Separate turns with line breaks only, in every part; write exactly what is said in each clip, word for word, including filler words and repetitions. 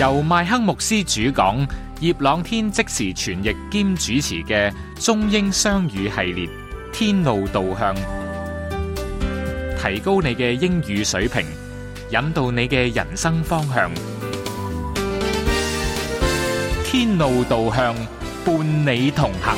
由麥克牧師主講，葉朗天即時傳譯兼主持嘅中英雙語系列《天路導向》，提高你嘅英語水平，引導你嘅人生方向。天路導向，伴你同行。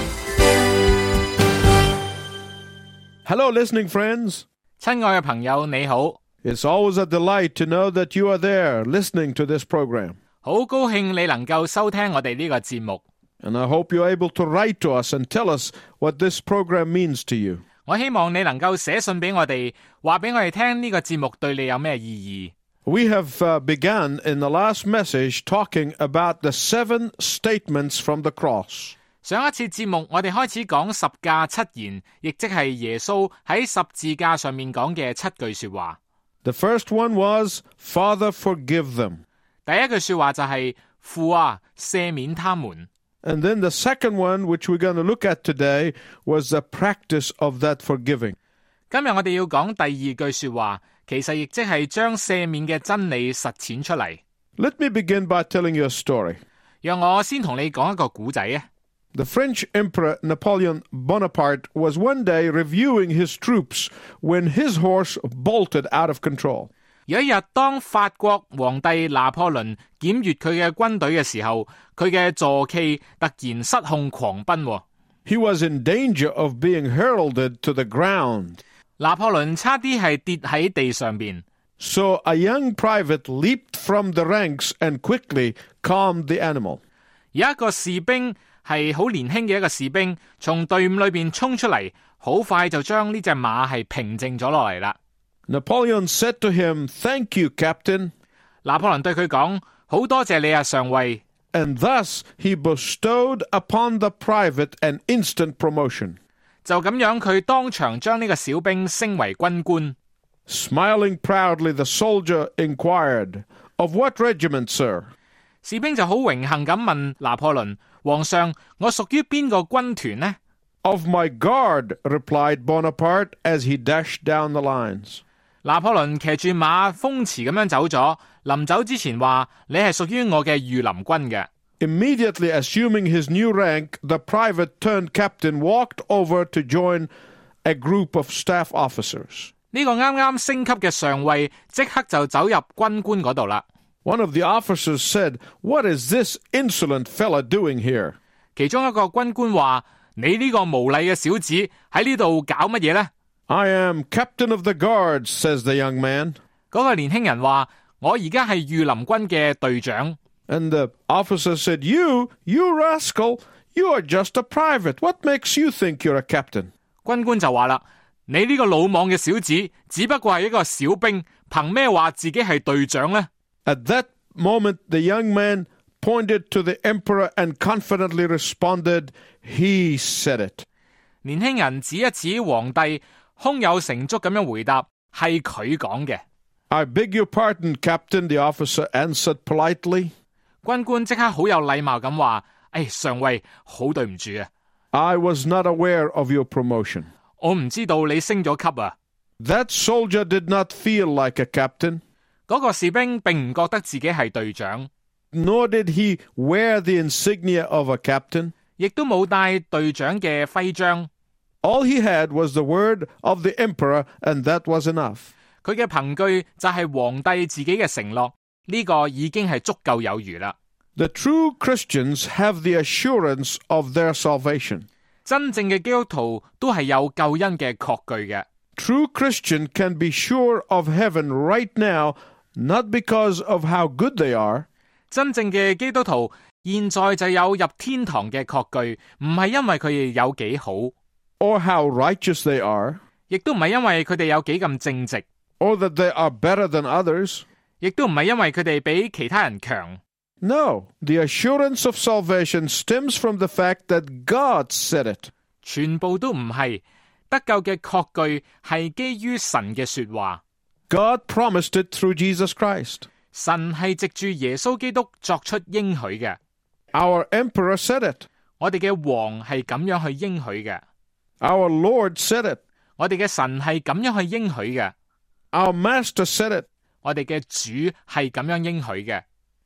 Hello, listening friends.
親愛嘅朋友，你好。
It's always a delight to know that you are there listening to this program.
好高興你能夠收聽我哋呢個節目。
And I hope you're able to write to us and tell us what this program means to you.
我希望你能夠寫信俾我哋，話俾我哋聽呢個節目對你有咩意義。
We have uh, begun in the last message talking about the seven statements from the cross.
上一次節目我哋開始講十架七言，亦即係耶穌喺十字架上面講嘅七句說話。
The first one was, Father, forgive them.
第一句說話就係父啊，赦免他們。
And then the second one, which we're going to look at today, was the practice of that forgiving.
今日我哋要講第二句說話，其實亦即係將赦免嘅真理實踐出嚟。
Let me begin by telling you a story.
讓我先同你講一個古仔啊。
The French Emperor Napoleon Bonaparte was one day reviewing his troops when his horse bolted out of control.
有一日，當法國皇帝拿破崙檢閱佢嘅軍隊嘅時候，佢嘅坐騎突然失控狂奔。
He was in danger of being hurled to the ground.
拿破崙差啲係跌喺地上邊。
So a young private leaped from the ranks and quickly calmed the animal.
有一個士兵係好年輕嘅一個士兵，從隊伍裏邊衝出嚟，好快就將呢隻馬係平靜咗落嚟啦。
Napoleon said to him, Thank you, Captain.
拿破崙對佢講，好多謝你啊，上尉。
And thus he bestowed upon the private an instant promotion.
就咁樣，佢當場將呢個小兵升為軍官。
Smiling proudly, the soldier inquired, Of what regiment, sir?
士兵就好榮幸咁問拿破崙，皇上，我屬於邊個軍團呢？
Of my guard, replied Bonaparte as he dashed down the lines.
拿破崙騎住馬風馳咁樣走咗，臨走之前話，你係屬於我嘅御林軍嘅。
Immediately assuming his new rank, the private turned captain walked over to join a group of staff officers.
呢個啱啱升級嘅上尉即刻就走入軍官嗰度啦。
One of the officers said, What is this insolent fella doing here?
其中一個軍官話，你呢個無禮嘅小子喺呢度搞乜嘢呢？
I am captain of the guards, says the young man.
嗰個年輕人話，我而家係御林軍嘅隊長。
And the officer said, You, you rascal, you are just a private. What makes you think you're a captain?
軍官就話啦，你呢個魯莽嘅小子，只不過係一個小兵，憑咩話自己係隊長呢？
At that moment, the young man pointed to the emperor and confidently responded, He said it.
年輕人指一指皇帝，胸有成竹咁樣回答，係佢講嘅。
I beg your pardon, Captain, the officer answered politely.
軍官即刻好有禮貌咁話，誒，上尉，好對唔住啊。
I was not aware of your promotion.
我唔知道你升咗級啊。
That soldier did not feel like a captain.
嗰個士兵並唔覺得自己係隊長。
Nor did he wear the insignia of a captain.
亦都冇帶隊長嘅徽章。
All he had was the word of the emperor, and that was enough.
佢嘅憑據就係皇帝自己嘅承諾，呢個已經係足夠有餘啦。
The true Christians have the assurance of their salvation.
真正嘅基督徒都係有救恩嘅確據嘅。
True Christian can be sure of heaven right now, not because of how good they are.
真正嘅基督徒現在就有入天堂嘅確據，唔係因為佢哋有幾好
or how righteous they are,
亦都唔係因為佢哋有幾咁正直
or that they are better than others.
亦都唔係因為佢哋比其他人強。
No, the assurance of salvation stems from the fact that God said it.
全部都唔係，得救嘅確據係基於神嘅說話。
God promised it through Jesus Christ.
神係藉住耶穌基督作出應許嘅。
Our emperor said it.
我哋嘅王係咁樣去應許嘅。
Our Lord said it.
我哋嘅神係咁樣去應許嘅。
Our master said it.
我哋嘅主係咁樣應許嘅。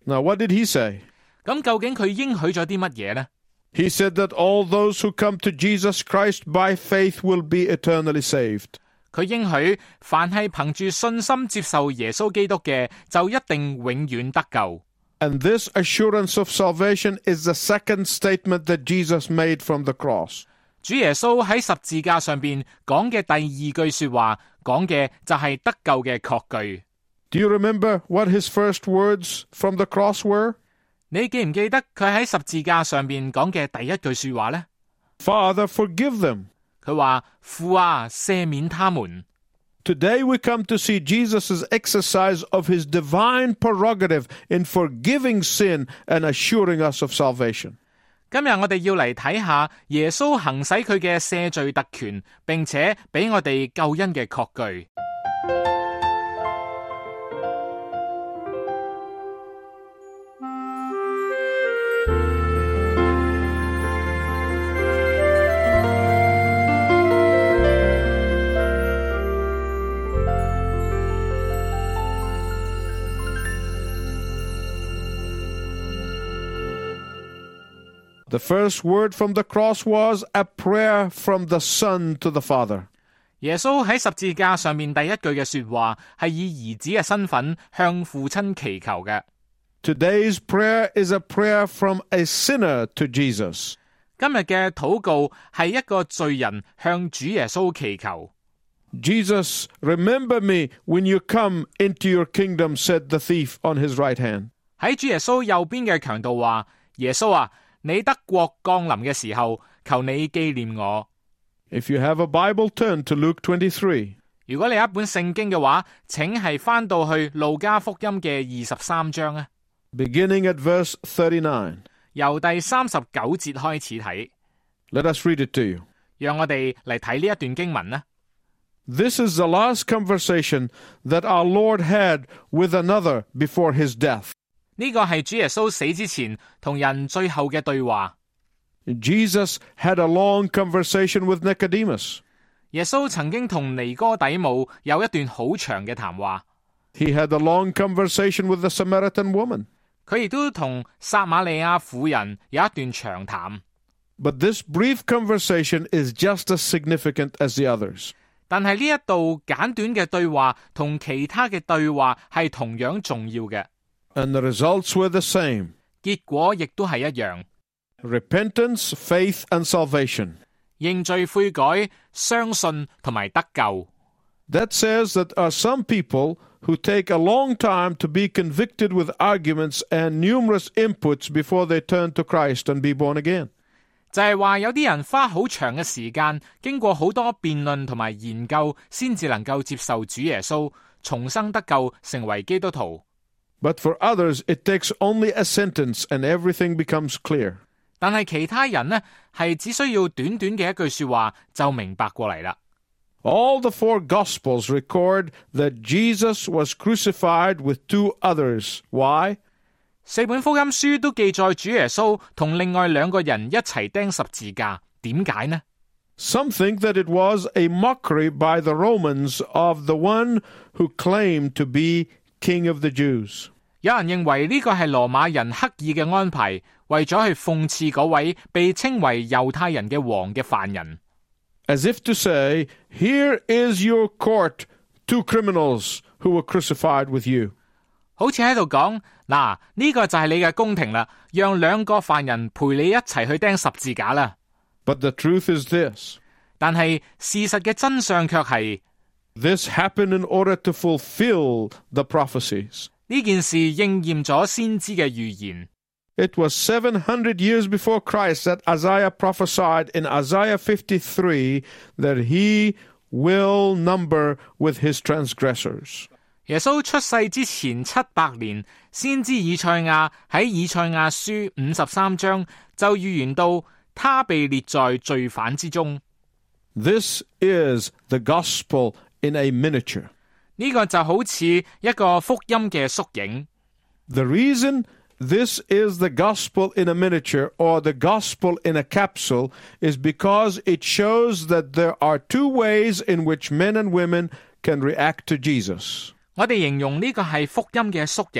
Now, what did he say?
咁究竟佢應許咗啲乜嘢呢？
He said that all those who come to Jesus Christ by faith will be eternally saved.
佢應許凡係憑住信心接受耶穌基督嘅，就一定永遠得救。
And this assurance of salvation is the second statement that Jesus made from the cross.
主耶穌喺十字架上邊講嘅第二句說話，講嘅就係得救嘅確據。
Do you remember what his first words from the cross were?
你記唔記得佢喺十字架上邊講嘅第一句說話呢？
Father, forgive them.
佢話父啊，赦免他們。
Today we come to see Jesus' exercise of his divine prerogative in forgiving sin and assuring us of salvation.
今日我哋要嚟睇下耶穌行使佢嘅赦罪特權，並且俾我哋救恩嘅確據。
The first word from the cross was a prayer from the Son to the Father.
耶穌喺十字架上面第一句嘅說話係以兒子嘅身份向父親祈求嘅。
Today's prayer is a prayer from a sinner to Jesus.
今日嘅禱告係一個罪人向主耶穌祈求。
Jesus, remember me when you come into your kingdom, said the thief on his right hand.
喺主耶穌右邊嘅強盜話：耶穌啊，你得國降臨嘅時候，求你紀念我。
If you have a Bible, turn to Luke twenty-three.
如果你有一本聖經嘅話，請係翻到去路加福音嘅二十三章啊，
Beginning at verse thirty-nine.
由第三十九節開始睇。
Let us read it to you.
讓我哋嚟睇呢一段經文啦。
This is the last conversation that our Lord had with another before his death.
呢個係主耶穌死之前同人最後嘅對話。
Jesus had a long conversation with Nicodemus.
耶穌曾經同尼哥底母有一段好長嘅談話。
He had a long conversation with the Samaritan woman.
佢亦都同撒瑪利亞婦人有一段長談。
But this brief conversation is just as significant as the others.
但係呢一度簡短嘅對話同其他嘅對話係同樣重要嘅。
And the results were the same.
結果亦都係一樣。
Repentance, faith, and salvation.
認罪悔改、相信同埋得救。
That says that there are some people who take a long time to be convicted with arguments and numerous inputs before they turn to Christ and be born again.
就係話有啲人花好長嘅時間，經過好多辯論同埋研究，先至能夠接受主耶穌，重生得救，成為基督徒。
But for others, it takes only a sentence and everything becomes clear.
但係其他人呢，係只需要短短嘅一句說話就明白過嚟啦。
All the four Gospels record that Jesus was crucified with two others. Why?
四本福音書都記載主耶穌同另外兩個人一齊釘十字架，點解呢？
Some think that it was a mockery by the Romans of the one who claimed to be King of the Jews.
有人認為呢個係羅馬人刻意嘅安排，為咗去諷刺嗰位被稱為猶太人嘅王嘅犯人。
As if to say, here is your court, two criminals who were crucified with you.
好似喺度講，嗱，呢個就係你嘅宮廷啦，讓兩個犯人陪你一齊去釘十字架啦。
But the truth is this.
但係事實嘅真相卻係
This happened in order to fulfill the prophecies.
呢件事應驗咗先知嘅預言。
It was seven hundred years before Christ that Isaiah prophesied in Isaiah fifty-three that he will number with his transgressors.
耶穌出世之前七百年，先知以賽亞喺以賽亞書五十三章就預言到，他被列在罪犯之中。
This is the gospel in a miniature.
呢個就好似一個福音嘅縮影。
The reason this is the gospel in a miniature or the gospel in a capsule is because it shows that there are two ways in which men and women can react to Jesus.
我哋形容呢個係福音嘅縮影，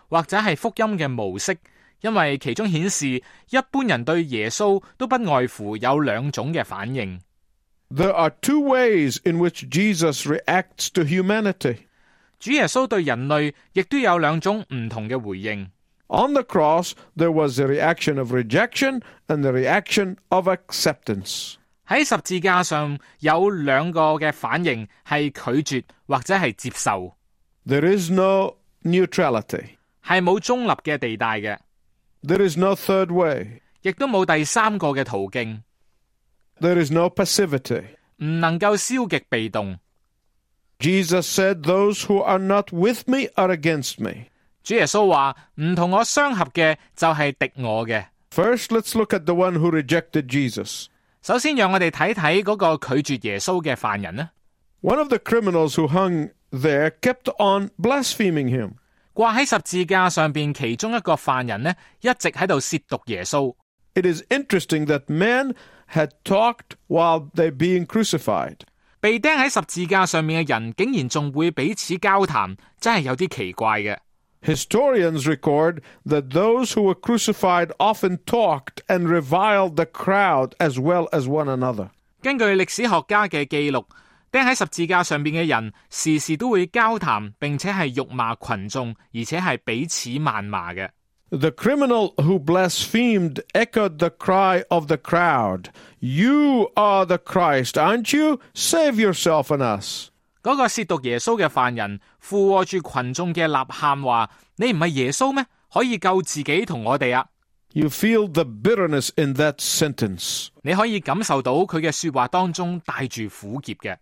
或者係福音嘅模式，因為其中顯示一般人對耶穌都不外乎有兩種嘅反應。
There are two ways in which Jesus reacts to humanity.
主耶穌對人類亦都有兩種唔同嘅回應。
On the cross, there was the reaction of rejection and the reaction of acceptance.
喺十字架上有兩個嘅反應，係拒絕或者係接受。
There is no neutrality.
係冇中立嘅地帶嘅。
There is no third way.
亦都冇第三個嘅途徑。
There is no passivity.
唔能夠消極被動。
Jesus said, "Those who are not with me are against me."
主耶穌話唔同我相合嘅就係敵我嘅。
First, let's look at the one who rejected Jesus.
首先讓我哋睇睇嗰個拒絕耶穌嘅犯人呢。
One of the criminals who hung there kept on blaspheming him.
掛喺十字架上邊其中一個犯人呢，一直喺度褻瀆耶穌。
It is interesting that men had talked while they being crucified.
被釘喺十字架上面嘅人竟然仲會彼此交談，真係有啲奇怪嘅。
Historians record that those who were crucified often talked and reviled the crowd as well as one another.
根據歷史學家嘅記錄，釘喺十字架上邊嘅人時時都會交談，並且係辱罵群眾，而且係彼此謾罵嘅。
The criminal who blasphemed echoed the cry of the crowd, "You are the Christ, aren't you? Save yourself and us."
嗰個褻瀆耶穌嘅犯人附和住群眾嘅吶喊話：你唔係耶穌咩？可以救自己同我哋啊！
You feel the bitterness in that sentence.
你可以感受到佢嘅說話當中帶住苦澀嘅。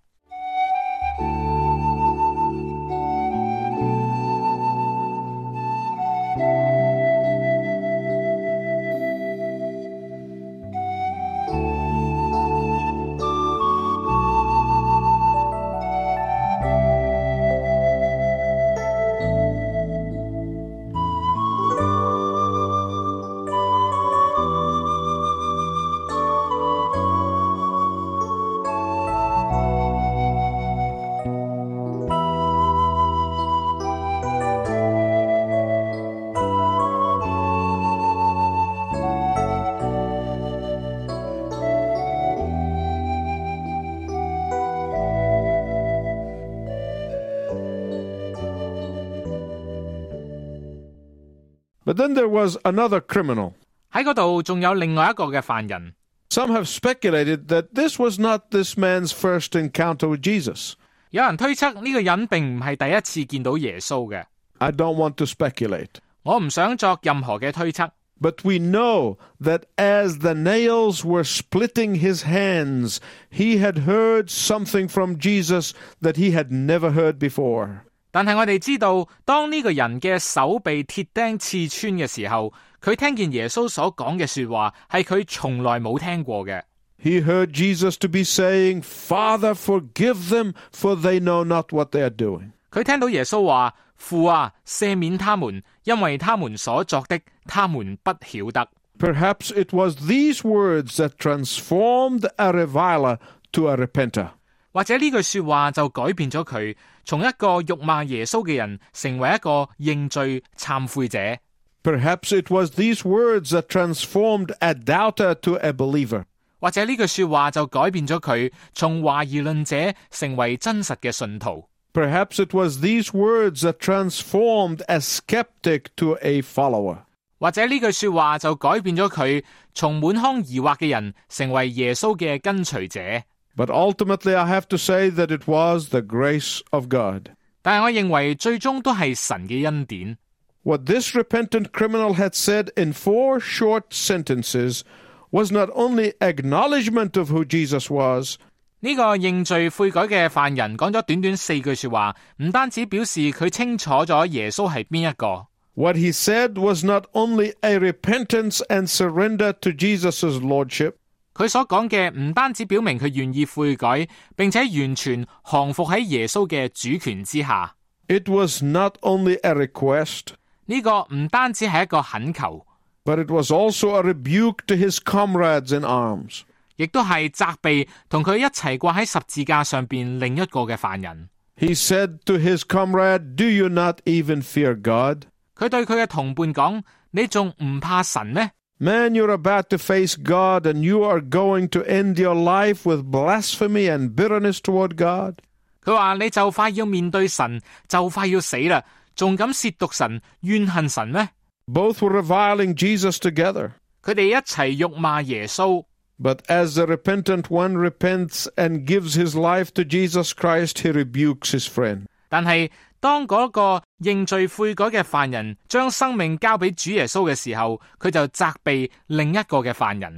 But then there was another criminal.
喺嗰度仲有另外一個嘅犯人。
Some have speculated that this was not this man's first encounter with Jesus.
有人推測呢個人並唔係第一次見到耶穌嘅。
I don't want to speculate.
我唔想作任何嘅推測。
But we know that as the nails were splitting his hands, he had heard something from Jesus that he had never heard before.
但係我哋知道，當呢個人嘅手被鐵釘刺穿嘅時候，佢聽見耶穌所講嘅說話係佢從來冇聽過嘅。
He heard Jesus to be saying, "Father, forgive them, for they know not what they are doing."
佢聽到耶穌話：父啊，赦免他們，因為他們所作的，他們不曉得。
Perhaps it was these words that transformed a reviler to a repenter.
或者呢句說話就改變咗佢，從一個辱罵耶穌嘅人，成為一個認罪懺悔者。
Perhaps it was these words that transformed a doubter to a believer.
或者呢句說話就改變咗佢，從懷疑論者成為真實嘅信徒。
Perhaps it was these words that transformed a skeptic to a follower.
或者呢句說話就改變咗佢，從滿腔疑惑嘅人成為耶穌嘅跟隨者。
But ultimately, I have to say that it was the grace of God.
但係我認為最終都係神嘅恩典。
What this repentant criminal had said in four short sentences was not only acknowledgement of who Jesus was,
呢個認罪悔改嘅犯人講咗短短四句說話，唔單止表示佢清楚咗耶穌係邊一個。
What he said was not only a repentance and surrender to Jesus' lordship,
佢所講嘅唔單止表明佢願意悔改，並且完全降服喺耶穌嘅主權之下。
It was not only a request,
呢個唔單止係一個懇求，
but it was also a rebuke to his comrades in arms.
亦都係責備同佢一齊掛喺十字架上邊另一個嘅犯人。
He said to his comrade, "Do you not even fear God?"
佢對佢嘅同伴講：你仲唔怕神咩？
Man, you're about to face God and you are going to end your life with blasphemy and bitterness toward God.
佢話你就快要面對神，就快要死啦，仲敢褻瀆神、怨恨神咩？
Both were reviling Jesus together.
佢哋一齊辱罵耶穌。
But as the repentant one repents and gives his life to Jesus Christ, he rebukes his friend.
但係當嗰個認罪悔改嘅犯人將生命交俾主耶穌嘅時候，佢就責備另一個嘅犯人。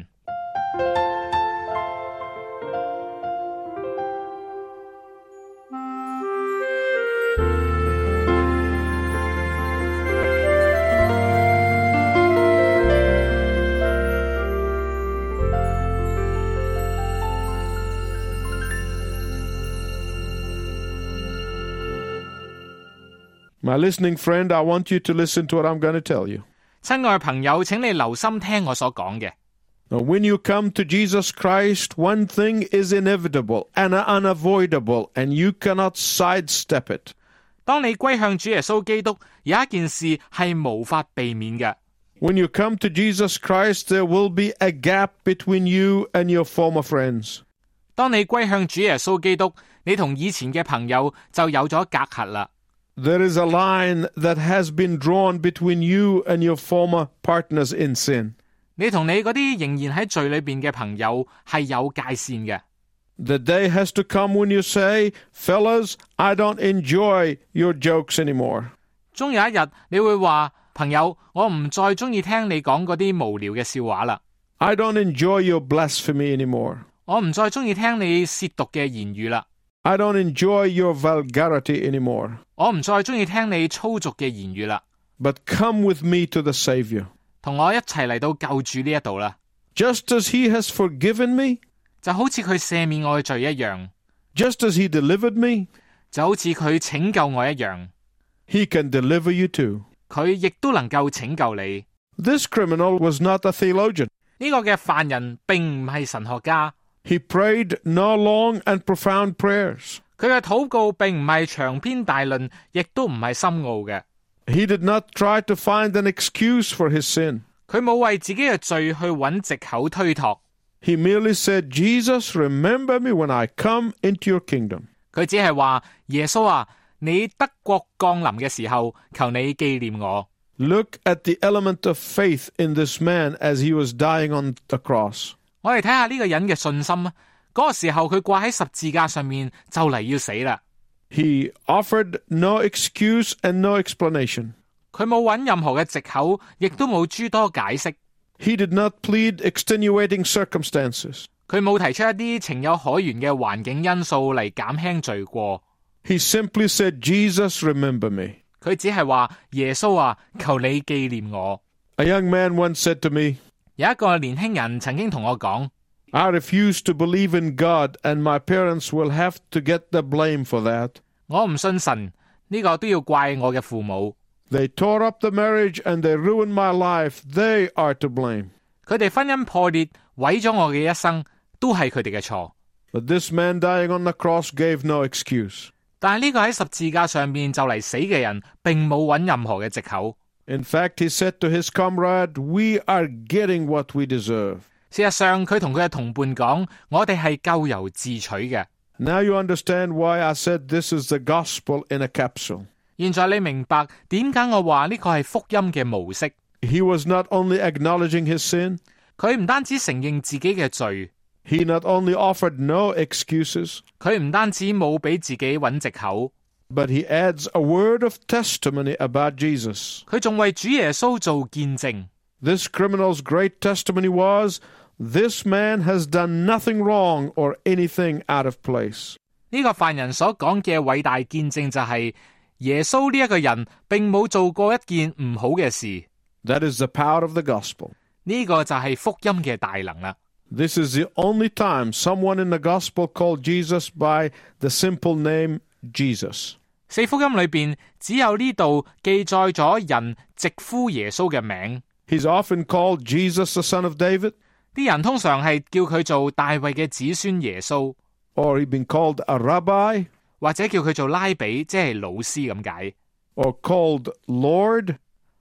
My listening friend, I want you to listen to what I'm going to tell you.
親愛嘅朋友，請你留心聽我所講嘅。
Now, when you come to Jesus Christ, one thing is inevitable and unavoidable, and you cannot sidestep it.
當你歸向主耶穌基督，有一件事係無法避免嘅。
When you come to Jesus Christ, there will be a gap between you and your former friends.
當你歸向主耶穌基督，你同以前嘅朋友就有咗隔閡啦。
There is a line that has been drawn between you and your former partners in sin.
你同你嗰啲仍然喺罪裏邊嘅朋友係有界線嘅。
The day has to come when you say, fellas, I don't enjoy your jokes anymore.
終有一日你會話，朋友，我唔再中意聽你講嗰啲無聊嘅笑話啦。
I don't enjoy your blasphemy anymore.
我唔再中意聽你褻瀆嘅言語啦。
I don't enjoy your vulgarity anymore.
我唔再中意聽你粗俗嘅言語啦。
But come with me to the Savior.
同我一齊嚟到救主呢一度啦。
Just as he has forgiven me,
就好似佢赦免我嘅罪一樣，
just as he delivered me,
就好似佢拯救我一樣，
he can deliver you too.
佢亦都能夠拯救你。
This criminal was not a theologian.
呢個嘅犯人並唔係神學家，
He prayed no long and profound prayers.
佢嘅禱告並唔係長篇大論，亦都唔係深奧嘅。
He did not try to find an excuse for his sin.
佢冇為自己嘅罪去揾藉口推託，
He merely said, Jesus, remember me when I come into your kingdom.
佢只係話耶穌啊，你德國降臨嘅時候，求你紀念我。
Look at the element of faith in this man as he was dying on the cross.
我哋睇下呢個人嘅信心啊！嗰個時候佢掛喺十字架上面就嚟要死啦。
He offered no excuse and no explanation.
佢冇揾任何嘅藉口，亦都冇諸多解釋。
He did not plead extenuating circumstances.
佢冇提出一啲情有可原嘅環境因素嚟減輕罪過。
He simply said, Jesus, remember me.
佢只係話耶穌啊，求你紀念我。
A young man once said to me,
有一個年輕人曾經同我講，
I refuse to believe in God and my parents will have to get the blame for that.
我唔信神，呢個都要怪我嘅父母。
They tore up the marriage and they ruined my life. They are to blame.
佢哋婚姻破裂，毀咗我嘅一生，都係佢哋嘅錯。
But this man dying on the cross gave no excuse.
但係呢個喺十字架上面就嚟死嘅人，並冇揾任何嘅藉口。
In fact, he said to his comrade, we are getting what we deserve.
事實上，佢同佢嘅同伴講，我哋係咎由自取嘅。
Now you understand why I said this is the gospel in a capsule.
現在你明白點解我話呢個係福音嘅模式。
He was not only acknowledging his sin,
佢唔單止承認自己嘅罪，
he not only offered no excuses,
佢唔單止冇俾自己揾藉口，
but he adds a word of testimony about Jesus.
佢仲為主耶穌做見證。
This criminal's great testimony was, this man has done nothing wrong or anything out of place.
呢個犯人所講嘅偉大見證就係、是、耶穌呢一個人並冇做過一件唔好嘅事。
That is the power of the gospel.
呢個就係福音嘅大能啦。
This is the only time someone in the gospel called Jesus by the simple name Jesus.
四福音裏邊只有呢度記載咗人直呼耶穌嘅名。
He's often called Jesus the son of David,
啲人通常係叫佢做大衛嘅子孫耶穌，
or he's been called a rabbi,
或者叫佢做拉比，即係老師咁解，
or called Lord,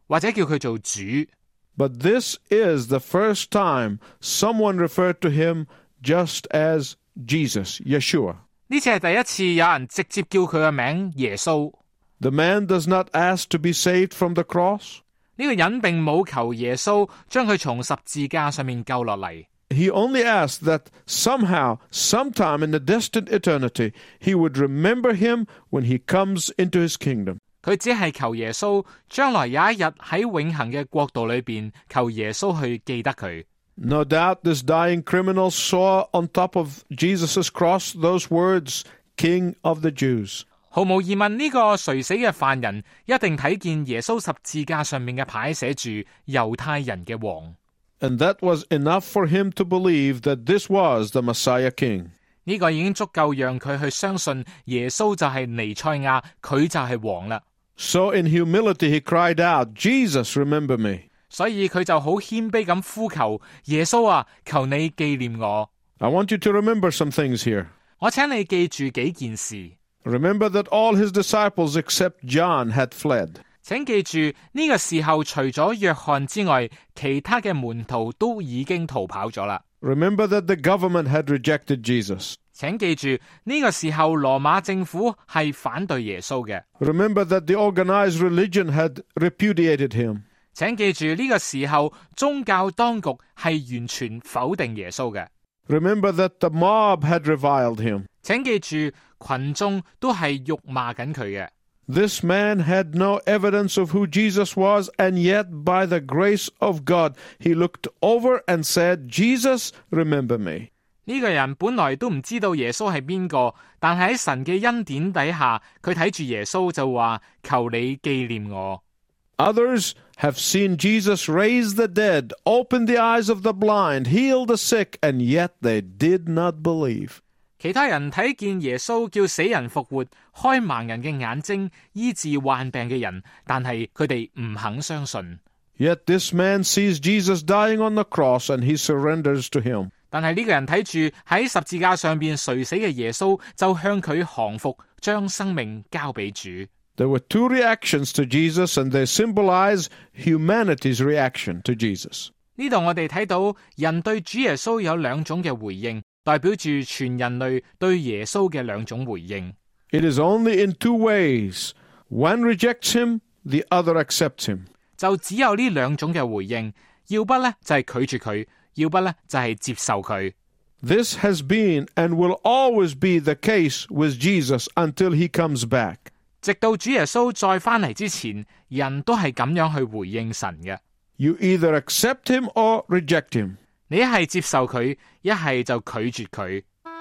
或者叫佢做主。
But this is the first time someone referred to him just as Jesus, Yeshua.
呢次係第一次有人直接叫佢嘅名耶穌。
The man does not ask to be saved from the cross.
呢個人並冇求耶穌將佢從十字架上面救落嚟。
He only asked that somehow, sometime in the distant eternity, he would remember him when he comes into his kingdom.
佢只係求耶穌將來有一日喺永恆嘅國度裏邊，求耶穌去記得佢。
No doubt this dying criminal saw on top of Jesus' cross those words, King of the Jews.
毫無疑問，呢個垂死嘅犯人一定睇見耶穌十字架上面嘅牌寫住猶太人嘅王。
And that was enough for him to believe that this was the Messiah King.
呢個已經足夠讓佢去相信耶穌就係彌賽亞，佢就係王啦。
So in humility he cried out, Jesus, remember me.
所以佢就好謙卑咁呼求耶穌啊，求你紀念我。
I want you to remember some things here.
我請你記住幾件事。
Remember that all his disciples except John had fled.
請記住呢個時候除咗約翰之外，其他嘅門徒都已經逃跑咗啦。
Remember that the government had rejected Jesus.
請記住呢個時候羅馬政府係反對耶穌嘅。
Remember that the organized religion had repudiated him.
請記住呢個時候宗教當局係完全否定耶穌嘅。
Remember that the mob had reviled him.
請記住群眾都係辱罵緊佢嘅。
This man had no evidence of who Jesus was, and yet by the grace of God, he looked over and said, Jesus, remember me.
呢個人本來都唔知道耶穌係邊個，但係喺神嘅恩典底下，佢睇住耶穌就話：求你紀念我。
Others have seen Jesus raise the dead, open the eyes of the blind, heal the sick, and yet they did not believe.
其他人睇見耶穌叫死人復活，開盲人嘅眼睛，醫治患病嘅人，但係佢哋唔肯相信。
Yet this man sees Jesus dying on the cross and he surrenders to him.
但係呢個人睇住喺十字架上邊垂死嘅耶穌，就向佢降服，將生命交俾主。
There were two reactions to Jesus, and they symbolize humanity's reaction to Jesus.
呢度我哋睇到人對主耶穌有兩種嘅回應，代表住全人類對耶穌嘅兩種回應。
It is only in two ways. One rejects him, the other accepts him.
就只有呢兩種嘅回應，要不呢就係拒絕佢，要不呢就係接受佢。
This has been and will always be the case with Jesus until he comes back.
直到主耶穌再返嚟之前，人都係咁樣去回應神嘅。
You either accept him or reject him.
你一係接受佢，一係就拒絕佢。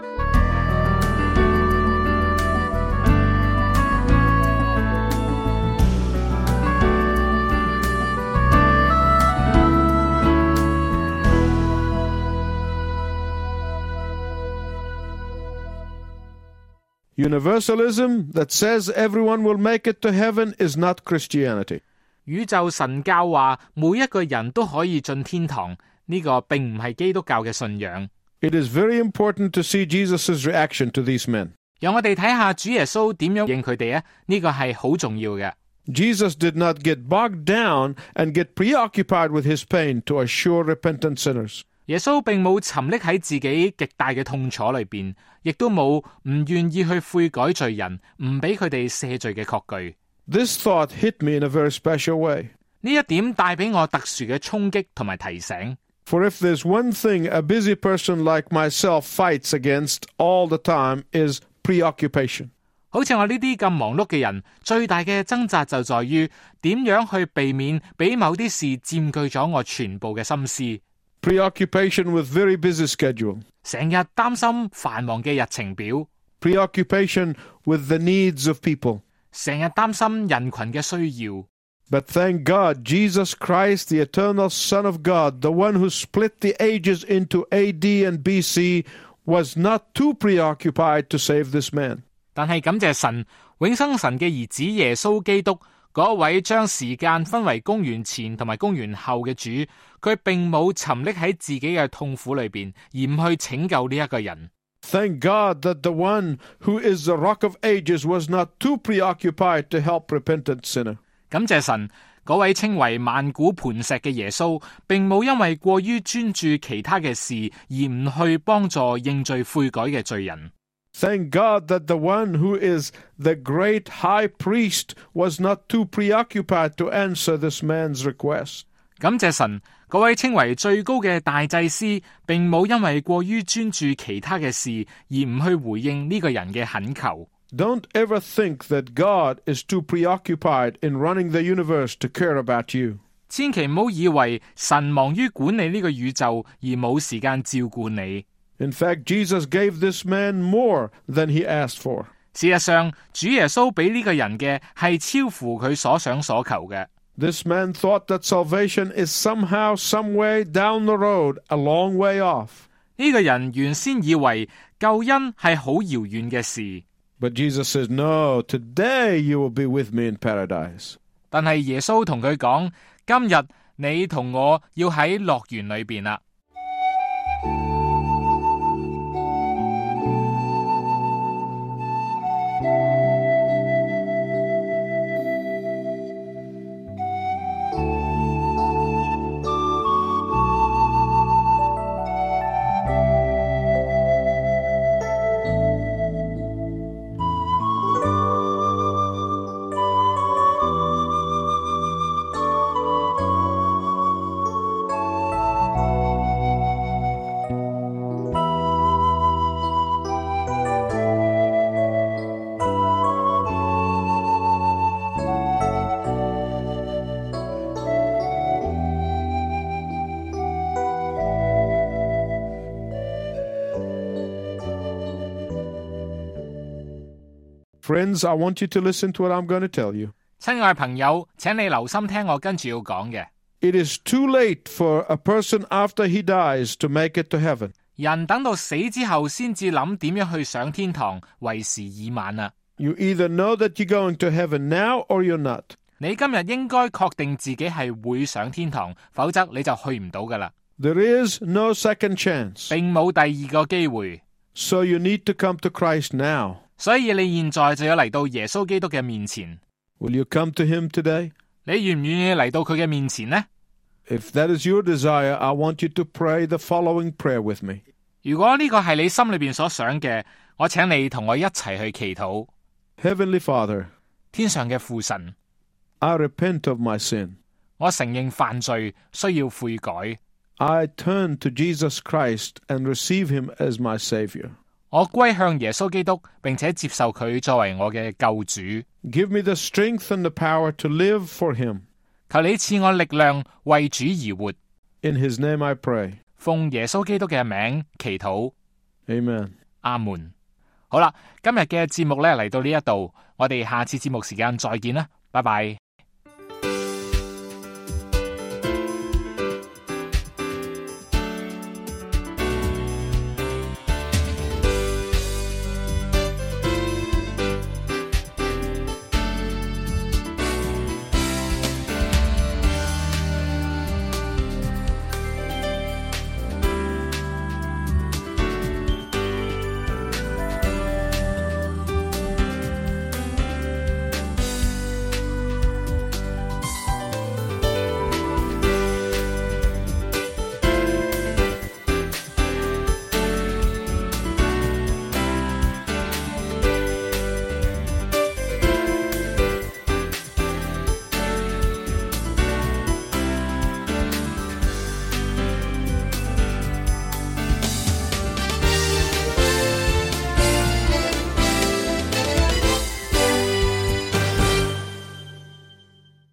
Universalism that says everyone will make it to heaven is not Christianity.
宇宙神教話每一個人都可以進天堂，呢個並唔係基督教嘅信仰。
It is very important to see Jesus' reaction to these men.
讓我哋睇下主耶穌點樣應佢哋啊，呢個係好重要嘅。
Jesus did not get bogged down and get preoccupied with his pain to assure repentant sinners.
耶穌並冇沉溺喺自己極大嘅痛楚裏邊，亦都冇唔願意去悔改罪人，唔俾佢哋赦罪嘅確據。
This thought hit me in a very special way.
呢一點帶俾我特殊嘅衝擊同埋提醒。
For if there's one thing a busy person like myself fights against all the time is preoccupation.
好似我呢啲咁忙碌嘅人，最大嘅掙扎就在於點樣去避免俾某啲事佔據咗我全部嘅心思。
Preoccupation with very busy schedule.
成日擔心繁忙嘅日程表。
Preoccupation with the needs of people.
成日擔心人群嘅需要。
But thank God, Jesus Christ, the eternal Son of God, the one who split the ages into A D and B C, was not too preoccupied to save this man.
但係感謝神，永生神嘅兒子耶穌基督，嗰位將時間分為公元前同埋公元後嘅主，佢並冇沉溺喺自己嘅痛苦裏邊，而唔去拯救呢一個人。
Thank God that the one who is the rock of ages was not too preoccupied to help repentant sinner.
感謝神， 嗰位稱為萬古磐石嘅耶穌，並冇因為過於專注其他嘅事而唔去幫助認罪悔改嘅罪人。
Thank God that the one who is the great high priest was not too preoccupied to answer this man's request.
感謝神，嗰位稱為最高嘅大祭司，並冇因為過於專注其他嘅事而唔去回應呢個人嘅懇求。
Don't ever think that God is too preoccupied in running the universe to care about you.
千祈唔好以為神忙於管理呢個宇宙而冇時間照顧你。
In fact, Jesus gave this man more than he asked for.
事實上，主耶穌俾呢個人嘅係超乎佢所想所求嘅。
This man thought that salvation is somehow, some way down the road, a long way off.
呢個人原先以為救恩係好遙遠嘅事。
But Jesus says, no, today you will be with me in paradise.
但係耶穌同佢講，今日你同我要喺樂園裏邊啦。
Friends, I want you to listen to what I'm going to tell you.
親愛朋友，請你留心聽我跟住要講嘅。
It is too late for a person after he dies to make it to heaven.
人等到死之後先至諗點樣去上天堂，為時已晚啦。
You either know that you're going to heaven now or you're not.
你今日應該確定自己係會上天堂，否則你就去唔到噶啦。
There is no second chance.
並冇第二個機會。
So you need to come to Christ now.
所以你現在就要嚟到耶穌基督嘅面前。
Will you come to him today?
你願唔願意嚟到佢嘅面前呢？
If that is your desire, I want you to pray the following prayer with me.
如果呢個係你心裏邊所想嘅，我請你同我一齊去祈禱。
Heavenly Father,
天上嘅父神，
I repent of my sin.
我承認犯罪，需要悔改。
I turn to Jesus Christ and receive him as my Savior.
我歸向耶穌基督，並且接受佢作為我嘅救主。
Give me the strength and the power to live for him.
求你賜我力量，為主而活。
In his name I pray.
奉耶穌基督嘅名祈禱。
Amen.
阿門。好啦，今日嘅節目咧嚟到呢一度，我哋下次節目時間再見啦，拜拜。